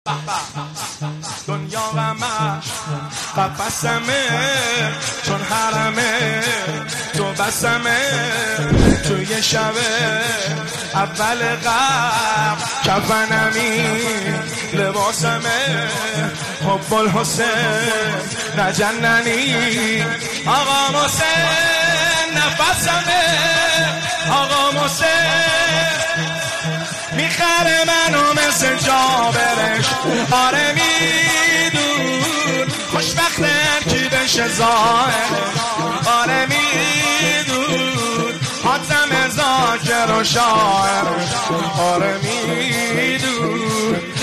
دنیا غمش قفسمه چون حرمه تو بسمه توی شب اول غم کفنمی لباسمه حب الحسین نجننی آقا حسین نفسمه آقا حسین میخره منو مثل جابرش آره میدون خوشبخت کی بشه ظاهرش آره میدون حاتم ذاکر و شاعرش آره میدون